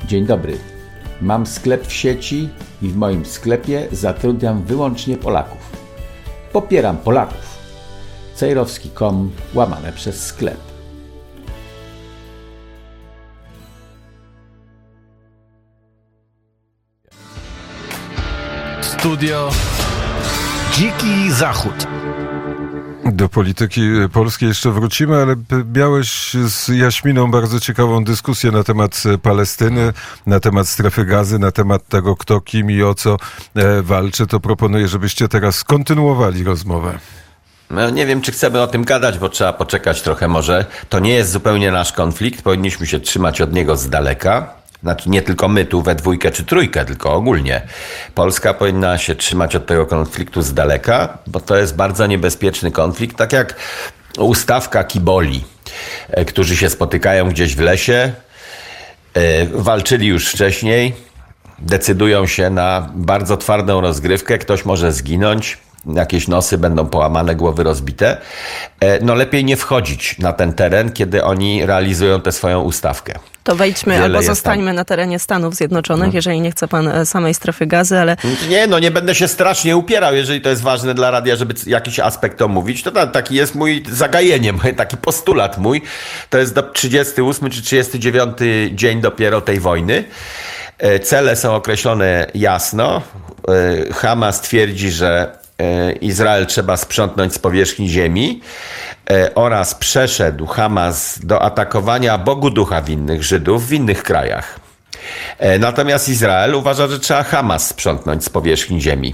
Dzień dobry. Mam sklep w sieci i w moim sklepie zatrudniam wyłącznie Polaków. Popieram Polaków. cejrowski.com/sklep. Studio Dziki Zachód. Do polityki polskiej jeszcze wrócimy, ale miałeś z Jaśminą bardzo ciekawą dyskusję na temat Palestyny, na temat strefy Gazy, na temat tego, kto, kim i o co walczy. To proponuję, żebyście teraz kontynuowali rozmowę. No, nie wiem, czy chcemy o tym gadać, bo trzeba poczekać trochę może. To nie jest zupełnie nasz konflikt, powinniśmy się trzymać od niego z daleka. Znaczy nie tylko my tu we dwójkę czy trójkę, tylko ogólnie. Polska powinna się trzymać od tego konfliktu z daleka, bo to jest bardzo niebezpieczny konflikt, tak jak ustawka kiboli, którzy się spotykają gdzieś w lesie, walczyli już wcześniej, decydują się na bardzo twardą rozgrywkę, ktoś może zginąć, jakieś nosy będą połamane, głowy rozbite. No lepiej nie wchodzić na ten teren, kiedy oni realizują tę swoją ustawkę. To wejdźmy albo zostańmy na terenie Stanów Zjednoczonych, jeżeli nie chce pan samej strefy Gazy, ale... Nie będę się strasznie upierał, jeżeli to jest ważne dla radia, żeby jakiś aspekt omówić. To taki jest mój zagajenie, taki postulat mój. To jest 38 czy 39 dzień dopiero tej wojny. Cele są określone jasno. Hamas twierdzi, że Izrael trzeba sprzątnąć z powierzchni ziemi oraz przeszedł Hamas do atakowania Bogu ducha winnych Żydów w innych krajach. Natomiast Izrael uważa, że trzeba Hamas sprzątnąć z powierzchni ziemi.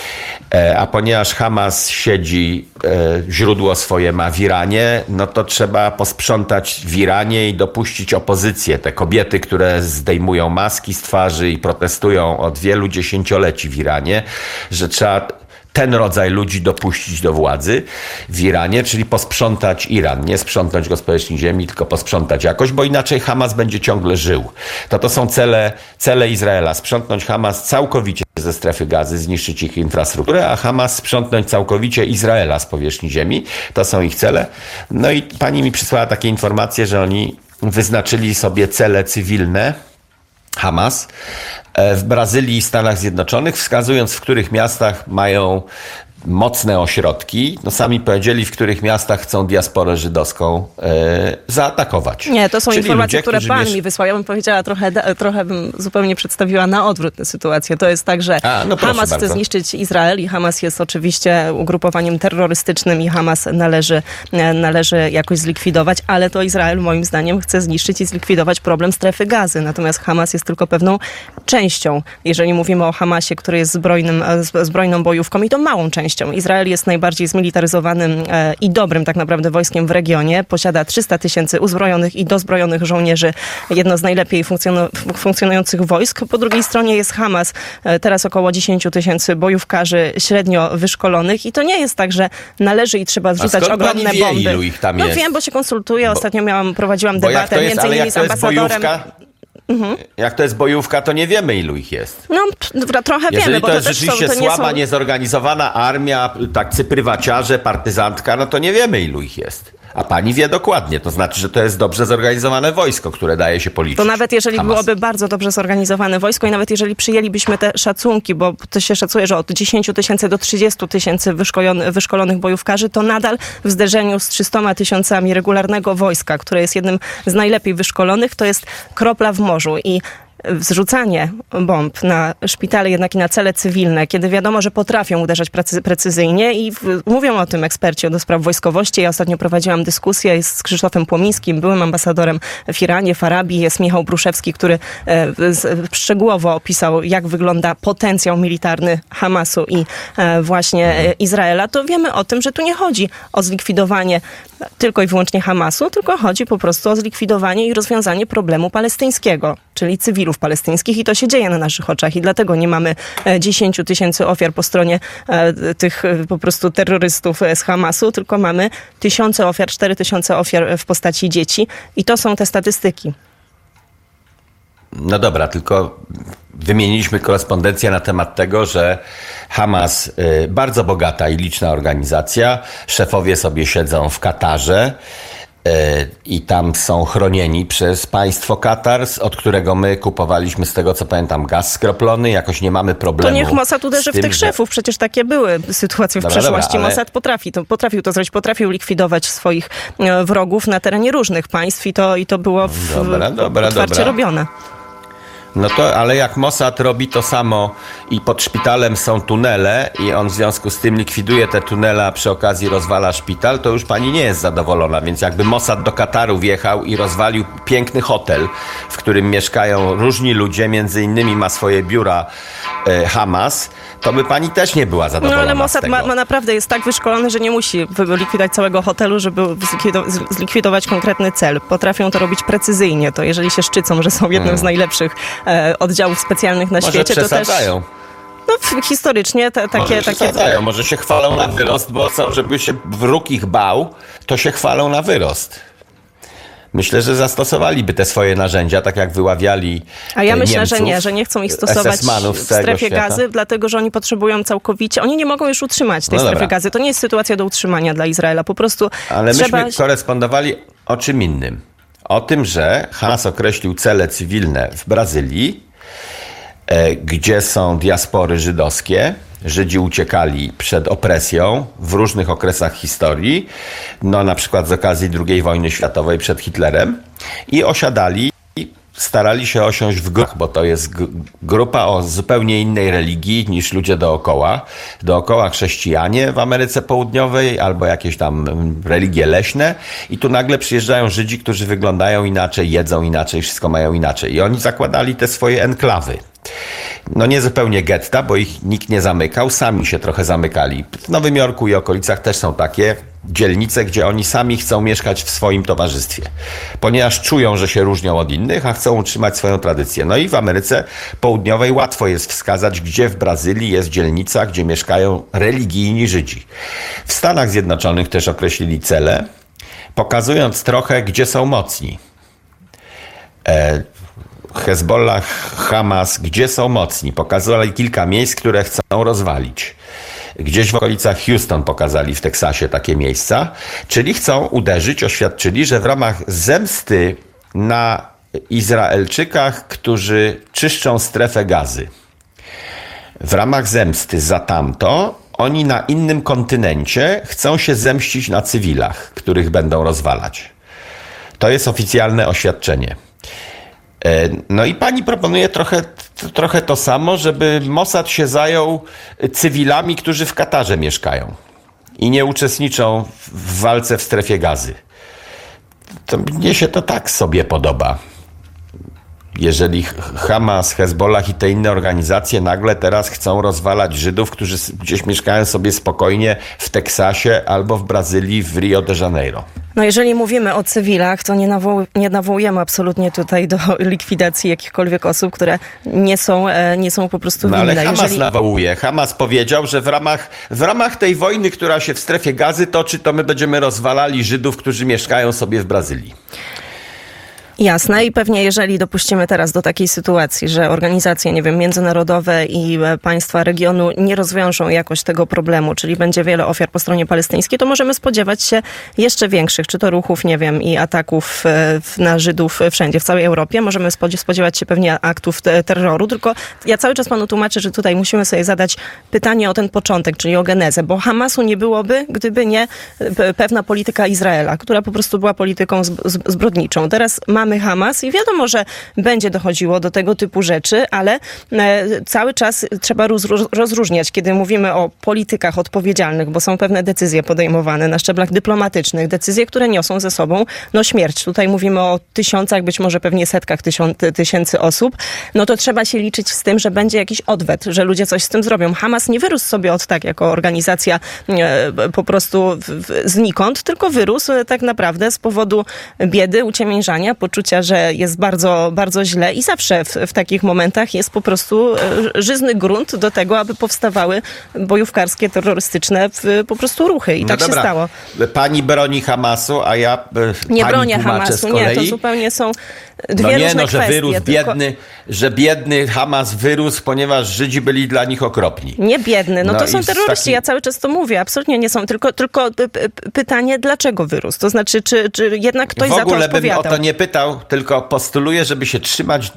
A ponieważ Hamas siedzi, źródło swoje ma w Iranie, no to trzeba posprzątać w Iranie i dopuścić opozycję. Te kobiety, które zdejmują maski z twarzy i protestują od wielu dziesięcioleci w Iranie, że trzeba ten rodzaj ludzi dopuścić do władzy w Iranie, czyli posprzątać Iran. Nie sprzątnąć go z powierzchni ziemi, tylko posprzątać jakoś, bo inaczej Hamas będzie ciągle żył. To są cele Izraela. Sprzątnąć Hamas całkowicie ze strefy Gazy, zniszczyć ich infrastrukturę, a Hamas sprzątnąć całkowicie Izraela z powierzchni ziemi. To są ich cele. No i pani mi przysłała takie informacje, że oni wyznaczyli sobie cele cywilne, Hamas, w Brazylii i Stanach Zjednoczonych, wskazując, w których miastach mają mocne ośrodki. No sami powiedzieli, w których miastach chcą diasporę żydowską zaatakować. Nie, to są czyli informacje, ludzie, które pan mi wysłał. Ja bym powiedziała, trochę bym zupełnie przedstawiła na odwrót tę sytuację. To jest tak, że Hamas chce zniszczyć Izrael i Hamas jest oczywiście ugrupowaniem terrorystycznym i Hamas należy jakoś zlikwidować, ale to Izrael moim zdaniem chce zniszczyć i zlikwidować problem strefy Gazy. Natomiast Hamas jest tylko pewną częścią. Jeżeli mówimy o Hamasie, który jest zbrojną bojówką i to małą częścią. Izrael jest najbardziej zmilitaryzowanym i dobrym tak naprawdę wojskiem w regionie. Posiada 300 000 uzbrojonych i dozbrojonych żołnierzy. Jedno z najlepiej funkcjonujących wojsk. Po drugiej stronie jest Hamas. Teraz około 10 000 bojówkarzy średnio wyszkolonych. I to nie jest tak, że należy i trzeba zrzucać ogromne bomby. Ilu ich tam jest? No wiem, bo się konsultuję. Ostatnio prowadziłam debatę między innymi z ambasadorem. Jak to jest bojówka, to nie wiemy, ilu ich jest. No, trochę jeżeli wiemy, bo to jest to rzeczywiście słaba, niezorganizowana armia, tacy prywaciarze, partyzantka, no to nie wiemy, ilu ich jest. A pani wie dokładnie, to znaczy, że to jest dobrze zorganizowane wojsko, które daje się policzyć. To nawet jeżeli byłoby bardzo dobrze zorganizowane wojsko i nawet jeżeli przyjęlibyśmy te szacunki, bo to się szacuje, że od 10 000 do 30 000 wyszkolonych bojówkarzy, to nadal w zderzeniu z 300 000 regularnego wojska, które jest jednym z najlepiej wyszkolonych, to jest kropla w morzu i zrzucanie bomb na szpitale, jednak i na cele cywilne, kiedy wiadomo, że potrafią uderzać precyzyjnie i mówią o tym eksperci do spraw wojskowości. Ja ostatnio prowadziłam dyskusję z Krzysztofem Płomińskim, byłym ambasadorem w Iranie, w Arabii. Jest Michał Bruszewski, który szczegółowo opisał, jak wygląda potencjał militarny Hamasu i właśnie Izraela. To wiemy o tym, że tu nie chodzi o zlikwidowanie tylko i wyłącznie Hamasu, tylko chodzi po prostu o zlikwidowanie i rozwiązanie problemu palestyńskiego, czyli cywilów palestyńskich i to się dzieje na naszych oczach i dlatego nie mamy 10 000 ofiar po stronie tych po prostu terrorystów z Hamasu, tylko mamy 1000 ofiar, 4000 ofiar w postaci dzieci i to są te statystyki. No dobra, tylko wymieniliśmy korespondencję na temat tego, że Hamas, bardzo bogata i liczna organizacja, szefowie sobie siedzą w Katarze, i tam są chronieni przez państwo Katar, od którego my kupowaliśmy, z tego co pamiętam, gaz skroplony. Jakoś nie mamy problemu. To niech Mossad uderzy w tych szefów. Przecież takie były sytuacje w przeszłości. ale... Mossad potrafił to zrobić. Potrafił likwidować swoich wrogów na terenie różnych państw i to było otwarcie robione. No to, ale jak Mossad robi to samo i pod szpitalem są tunele i on w związku z tym likwiduje te tunele, a przy okazji rozwala szpital, to już pani nie jest zadowolona. Więc jakby Mossad do Kataru wjechał i rozwalił piękny hotel, w którym mieszkają różni ludzie, między innymi ma swoje biura Hamas, to by pani też nie była zadowolona. No ale Mossad ma naprawdę jest tak wyszkolony, że nie musi likwidować całego hotelu, żeby zlikwidować konkretny cel. Potrafią to robić precyzyjnie. To jeżeli się szczycą, że są jednym z najlepszych oddziałów specjalnych na świecie, to też... No historycznie takie... Może się chwalą na wyrost, bo żeby się wróg ich bał, to się chwalą na wyrost. Myślę, że zastosowaliby te swoje narzędzia, tak jak wyławiali A ja myślę, Niemców, że nie chcą ich stosować w strefie Gazy, dlatego że oni potrzebują całkowicie... Oni nie mogą już utrzymać tej strefy Gazy. To nie jest sytuacja do utrzymania dla Izraela. Po prostu ale myśmy korespondowali o czym innym. O tym, że Hamas określił cele cywilne w Brazylii, gdzie są diaspory żydowskie. Żydzi uciekali przed opresją w różnych okresach historii, no na przykład z okazji II wojny światowej przed Hitlerem i osiadali, starali się osiąść w grupach, bo to jest grupa o zupełnie innej religii niż ludzie dookoła. Dookoła chrześcijanie w Ameryce Południowej albo jakieś tam religie leśne i tu nagle przyjeżdżają Żydzi, którzy wyglądają inaczej, jedzą inaczej, wszystko mają inaczej i oni zakładali te swoje enklawy. No nie zupełnie getta, bo ich nikt nie zamykał, sami się trochę zamykali. W Nowym Jorku i okolicach też są takie dzielnice, gdzie oni sami chcą mieszkać w swoim towarzystwie, ponieważ czują, że się różnią od innych, a chcą utrzymać swoją tradycję. No i w Ameryce Południowej łatwo jest wskazać, gdzie w Brazylii jest dzielnica, gdzie mieszkają religijni Żydzi. W Stanach Zjednoczonych też określili cele, pokazując trochę, gdzie są mocni. Hezbollah, Hamas, gdzie są mocni. Pokazali kilka miejsc, które chcą rozwalić. Gdzieś w okolicach Houston pokazali w Teksasie takie miejsca. Czyli chcą uderzyć, oświadczyli, że w ramach zemsty na Izraelczykach, którzy czyszczą strefę Gazy. W ramach zemsty za tamto, oni na innym kontynencie chcą się zemścić na cywilach, których będą rozwalać. To jest oficjalne oświadczenie. No i pani proponuje trochę to samo, żeby Mossad się zajął cywilami, którzy w Katarze mieszkają i nie uczestniczą w walce w strefie Gazy. To mnie się to tak sobie podoba. Jeżeli Hamas, Hezbollah i te inne organizacje nagle teraz chcą rozwalać Żydów, którzy gdzieś mieszkają sobie spokojnie w Teksasie albo w Brazylii, w Rio de Janeiro. No jeżeli mówimy o cywilach, to nie nawołujemy absolutnie tutaj do likwidacji jakichkolwiek osób, które nie są po prostu winne. Ale Hamas nawołuje. Hamas powiedział, że w ramach tej wojny, która się w strefie Gazy toczy, to my będziemy rozwalali Żydów, którzy mieszkają sobie w Brazylii. Jasne i pewnie jeżeli dopuścimy teraz do takiej sytuacji, że organizacje, międzynarodowe i państwa regionu nie rozwiążą jakoś tego problemu, czyli będzie wiele ofiar po stronie palestyńskiej, to możemy spodziewać się jeszcze większych, czy to ruchów, i ataków na Żydów wszędzie, w całej Europie. Możemy spodziewać się pewnie aktów terroru, tylko ja cały czas panu tłumaczę, że tutaj musimy sobie zadać pytanie o ten początek, czyli o genezę, bo Hamasu nie byłoby, gdyby nie pewna polityka Izraela, która po prostu była polityką zbrodniczą. Teraz mamy Hamas i wiadomo, że będzie dochodziło do tego typu rzeczy, ale cały czas trzeba rozróżniać, kiedy mówimy o politykach odpowiedzialnych, bo są pewne decyzje podejmowane na szczeblach dyplomatycznych, decyzje, które niosą ze sobą śmierć. Tutaj mówimy o tysiącach, być może pewnie setkach tysięcy osób. No to trzeba się liczyć z tym, że będzie jakiś odwet, że ludzie coś z tym zrobią. Hamas nie wyrósł sobie od tak jako organizacja po prostu znikąd, tylko wyrósł tak naprawdę z powodu biedy, uciemiężania, poczucia, że jest bardzo, bardzo źle i zawsze w takich momentach jest po prostu żyzny grunt do tego, aby powstawały bojówkarskie, terrorystyczne po prostu ruchy. I no tak dobra. Się stało. Pani broni Hamasu, a ja nie bronię Hamasu, nie, to zupełnie są różne kwestie, że biedny Hamas wyrósł, ponieważ Żydzi byli dla nich okropni. Nie biedny, to są terroryści, ja cały czas to mówię, absolutnie nie są, tylko pytanie, dlaczego wyrósł? To znaczy, czy jednak ktoś za to odpowiadał? W ogóle bym o to nie pytał, tylko postuluję, żeby się trzymać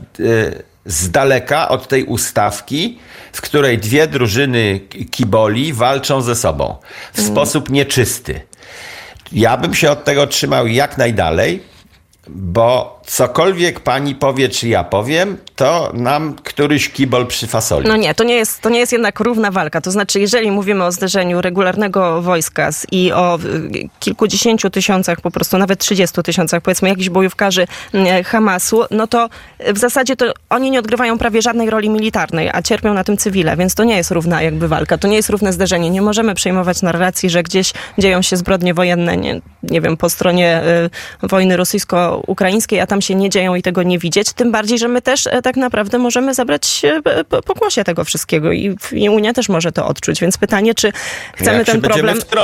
z daleka od tej ustawki, w której dwie drużyny kiboli walczą ze sobą w sposób nieczysty. Ja bym się od tego trzymał jak najdalej, bo cokolwiek pani powie, czy ja powiem, to nam któryś kibol przyfasoli. No nie, to nie jest jednak równa walka. To znaczy, jeżeli mówimy o zderzeniu regularnego wojska i o kilkudziesięciu tysiącach, po prostu nawet 30 tysiącach, powiedzmy, jakichś bojówkarzy Hamasu, no to w zasadzie to oni nie odgrywają prawie żadnej roli militarnej, a cierpią na tym cywile, więc to nie jest równa jakby walka. To nie jest równe zderzenie. Nie możemy przejmować narracji, że gdzieś dzieją się zbrodnie wojenne, nie wiem, po stronie wojny rosyjsko-ukraińskiej, a tam się nie dzieją i tego nie widzieć. Tym bardziej, że my też tak naprawdę możemy zabrać pokłosie tego wszystkiego i Unia też może to odczuć. Więc pytanie, czy chcemy ten problem...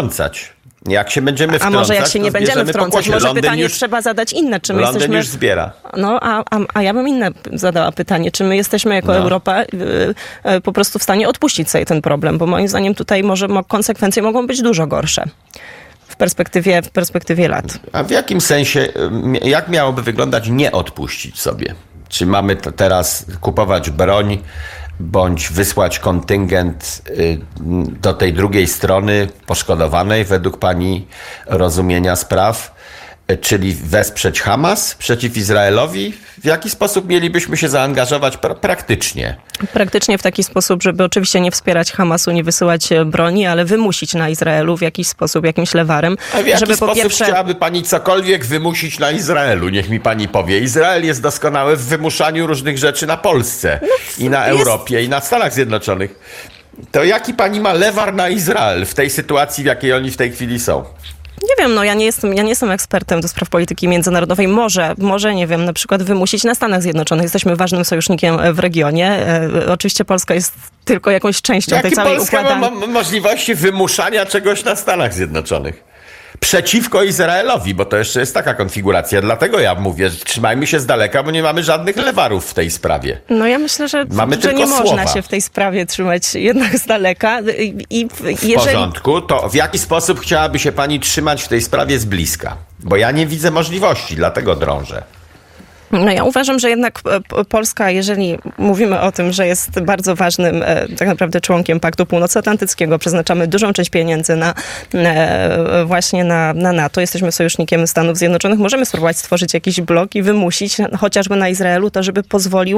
Jak się będziemy wtrącać, a może jak się nie będziemy wtrącać, może Londyn pytanie już, trzeba zadać inne. Czy my Londyn jesteśmy... już zbiera. No, a ja bym inne zadała pytanie. Czy my jesteśmy jako Europa po prostu w stanie odpuścić sobie ten problem? Bo moim zdaniem tutaj konsekwencje mogą być dużo gorsze. W perspektywie lat. A w jakim sensie, jak miałoby wyglądać nie odpuścić sobie? Czy mamy teraz kupować broń, bądź wysłać kontyngent do tej drugiej strony poszkodowanej według pani rozumienia spraw, czyli wesprzeć Hamas przeciw Izraelowi? W jaki sposób mielibyśmy się zaangażować praktycznie? Praktycznie w taki sposób, żeby oczywiście nie wspierać Hamasu, nie wysyłać broni, ale wymusić na Izraelu w jakiś sposób, jakimś lewarem. A w jaki sposób chciałaby pani cokolwiek wymusić na Izraelu? Niech mi pani powie. Izrael jest doskonały w wymuszaniu różnych rzeczy na Polsce i na Europie i na Stanach Zjednoczonych. To jaki pani ma lewar na Izrael w tej sytuacji, w jakiej oni w tej chwili są? Nie wiem, ja nie jestem ekspertem do spraw polityki międzynarodowej. Może, nie wiem, na przykład wymusić na Stanach Zjednoczonych. Jesteśmy ważnym sojusznikiem w regionie. Oczywiście Polska jest tylko jakąś częścią tej całej układani. Polska ma możliwości wymuszania czegoś na Stanach Zjednoczonych? Przeciwko Izraelowi, bo to jeszcze jest taka konfiguracja. Dlatego ja mówię, że trzymajmy się z daleka, bo nie mamy żadnych lewarów w tej sprawie. No ja myślę, że nie można się w tej sprawie trzymać jednak z daleka. W porządku, to w jaki sposób chciałaby się pani trzymać w tej sprawie z bliska? Bo ja nie widzę możliwości, dlatego drążę. No ja uważam, że jednak Polska, jeżeli mówimy o tym, że jest bardzo ważnym tak naprawdę członkiem Paktu Północnoatlantyckiego, przeznaczamy dużą część pieniędzy właśnie na NATO, jesteśmy sojusznikiem Stanów Zjednoczonych, możemy spróbować stworzyć jakiś blok i wymusić chociażby na Izraelu to, żeby pozwolił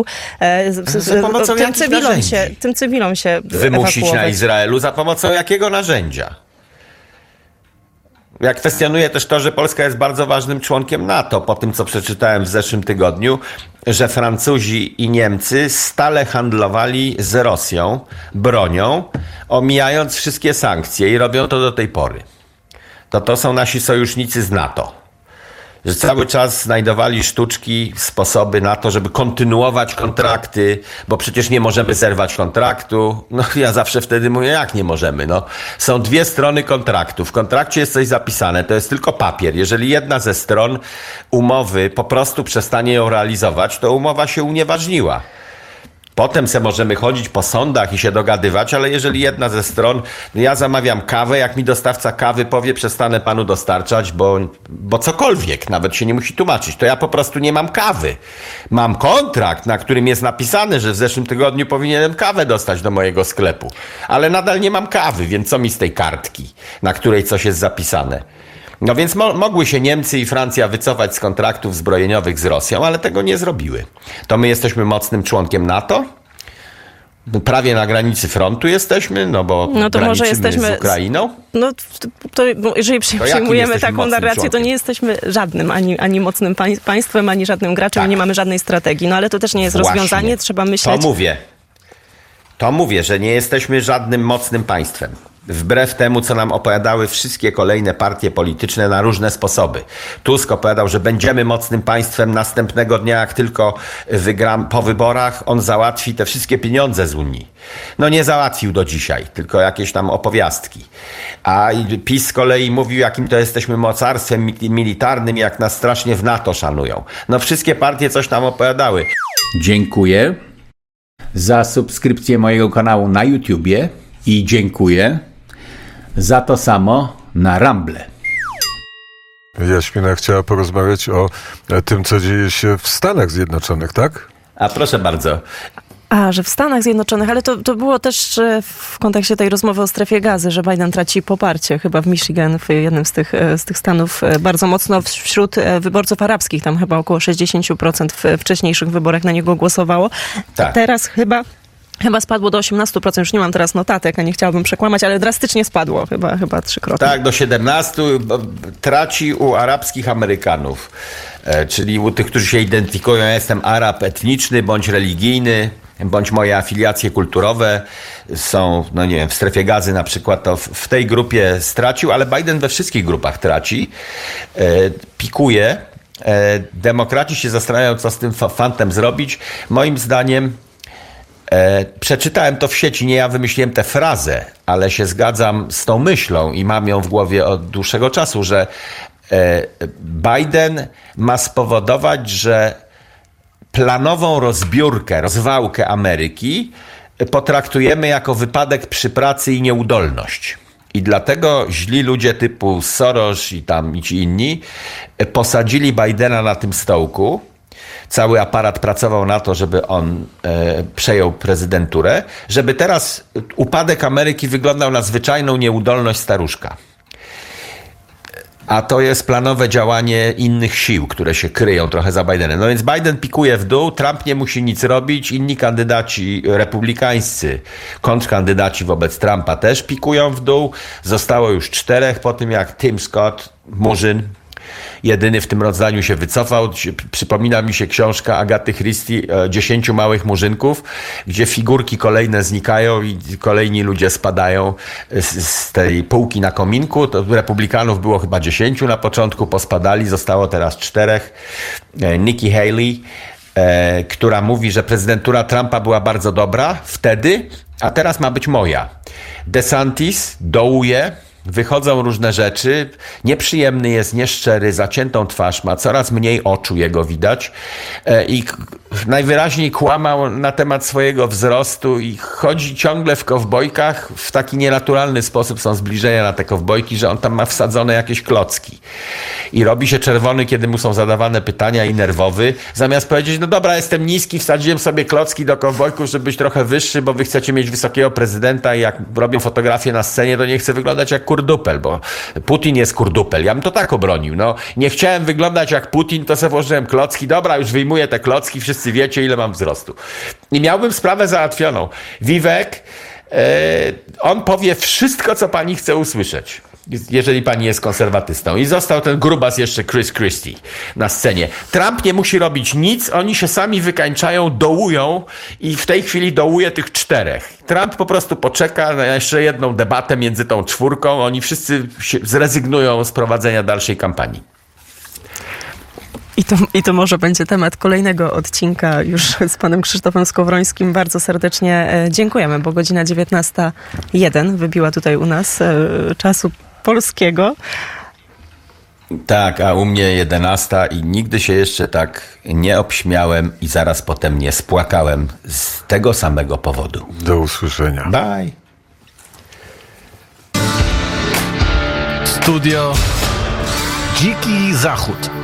tym cywilom się wymusić ewakuować. na Izraelu za pomocą jakiego narzędzia? Ja kwestionuję też to, że Polska jest bardzo ważnym członkiem NATO, po tym co przeczytałem w zeszłym tygodniu, że Francuzi i Niemcy stale handlowali z Rosją bronią, omijając wszystkie sankcje i robią to do tej pory. To są nasi sojusznicy z NATO. Że cały czas znajdowali sztuczki, sposoby na to, żeby kontynuować kontrakty, bo przecież nie możemy zerwać kontraktu. No ja zawsze wtedy mówię, jak nie możemy? No, są dwie strony kontraktu. W kontrakcie jest coś zapisane, to jest tylko papier. Jeżeli jedna ze stron umowy po prostu przestanie ją realizować, to umowa się unieważniła. Potem se możemy chodzić po sądach i się dogadywać, ale jeżeli jedna ze stron, ja zamawiam kawę, jak mi dostawca kawy powie, przestanę panu dostarczać, bo cokolwiek, nawet się nie musi tłumaczyć, to ja po prostu nie mam kawy. Mam kontrakt, na którym jest napisane, że w zeszłym tygodniu powinienem kawę dostać do mojego sklepu, ale nadal nie mam kawy, więc co mi z tej kartki, na której coś jest zapisane? No więc mogły się Niemcy i Francja wycofać z kontraktów zbrojeniowych z Rosją, ale tego nie zrobiły. To my jesteśmy mocnym członkiem NATO? Prawie na granicy frontu jesteśmy, bo to może jesteśmy z Ukrainą. To jeżeli przyjmujemy taką narrację, to nie jesteśmy żadnym ani mocnym państwem, ani żadnym graczem, tak. Nie mamy żadnej strategii. No ale to też nie jest rozwiązanie, trzeba myśleć... To mówię, że nie jesteśmy żadnym mocnym państwem. Wbrew temu, co nam opowiadały wszystkie kolejne partie polityczne na różne sposoby. Tusk opowiadał, że będziemy mocnym państwem następnego dnia, jak tylko po wyborach on załatwi te wszystkie pieniądze z Unii. No nie załatwił do dzisiaj, tylko jakieś tam opowiastki. A PiS z kolei mówił, jakim to jesteśmy mocarstwem militarnym, jak nas strasznie w NATO szanują. No wszystkie partie coś tam opowiadały. Dziękuję za subskrypcję mojego kanału na YouTubie i dziękuję za to samo na Rumble. Jaśmina chciała porozmawiać o tym, co dzieje się w Stanach Zjednoczonych, tak? A proszę bardzo. Że w Stanach Zjednoczonych, ale to było też w kontekście tej rozmowy o strefie gazy, że Biden traci poparcie chyba w Michigan, w jednym z tych stanów bardzo mocno wśród wyborców arabskich. Tam chyba około 60% w wcześniejszych wyborach na niego głosowało. Tak. A teraz chyba spadło do 18%, już nie mam teraz notatek, a nie chciałabym przekłamać, ale drastycznie spadło, chyba trzykrotnie. Tak, do 17 traci u arabskich Amerykanów, czyli u tych, którzy się identyfikują, ja jestem Arab etniczny bądź religijny, bądź moje afiliacje kulturowe są, no nie wiem, w strefie gazy na przykład, to w tej grupie stracił, ale Biden we wszystkich grupach traci, pikuje. Demokraci się zastanawiają, co z tym fantem zrobić. Moim zdaniem przeczytałem to w sieci, nie ja wymyśliłem tę frazę, ale się zgadzam z tą myślą i mam ją w głowie od dłuższego czasu, że Biden ma spowodować, że planową rozbiórkę, rozwałkę Ameryki potraktujemy jako wypadek przy pracy i nieudolność. I dlatego źli ludzie typu Soros i tam ci inni posadzili Bidena na tym stołku. Cały aparat pracował na to, żeby on przejął prezydenturę, żeby teraz upadek Ameryki wyglądał na zwyczajną nieudolność staruszka. A to jest planowe działanie innych sił, które się kryją trochę za Bidenem. No więc Biden pikuje w dół, Trump nie musi nic robić, inni kandydaci republikańscy, kontrkandydaci wobec Trumpa też pikują w dół. Zostało już 4 po tym, jak Tim Scott, Murzyn, jedyny w tym rozdaniu się wycofał. Przypomina mi się książka Agaty Christie 10 małych murzynków, gdzie figurki kolejne znikają i kolejni ludzie spadają z tej półki na kominku. To republikanów było chyba 10 na początku, pospadali, zostało teraz 4. Nikki Haley, która mówi, że prezydentura Trumpa była bardzo dobra wtedy, a teraz ma być moja. DeSantis dołuje. Wychodzą różne rzeczy, nieprzyjemny jest, nieszczery, zaciętą twarz ma, coraz mniej oczu jego widać i najwyraźniej kłamał na temat swojego wzrostu i chodzi ciągle w kowbojkach, w taki nienaturalny sposób są zbliżenia na te kowbojki, że on tam ma wsadzone jakieś klocki i robi się czerwony, kiedy mu są zadawane pytania i nerwowy, zamiast powiedzieć, no dobra, jestem niski, wsadziłem sobie klocki do kowbojków, żeby być trochę wyższy, bo wy chcecie mieć wysokiego prezydenta i jak robią fotografię na scenie, to nie chcę wyglądać jak kurdupel, bo Putin jest kurdupel. Ja bym to tak obronił. No, nie chciałem wyglądać jak Putin, to sobie włożyłem klocki. Dobra, już wyjmuję te klocki, wszyscy wiecie, ile mam wzrostu. I miałbym sprawę załatwioną. Vivek, on powie wszystko, co pani chce usłyszeć, jeżeli pani jest konserwatystą. I został ten grubas jeszcze Chris Christie na scenie. Trump nie musi robić nic, oni się sami wykańczają, dołują i w tej chwili dołuje tych 4. Trump po prostu poczeka na jeszcze jedną debatę między tą 4. Oni wszyscy się zrezygnują z prowadzenia dalszej kampanii. I to może będzie temat kolejnego odcinka już z panem Krzysztofem Skowrońskim. Bardzo serdecznie dziękujemy, bo godzina 19:01 wybiła tutaj u nas czasu polskiego. Tak, a u mnie 11 i nigdy się jeszcze tak nie obśmiałem i zaraz potem nie spłakałem z tego samego powodu. Do usłyszenia. Bye. Studio Dziki Zachód.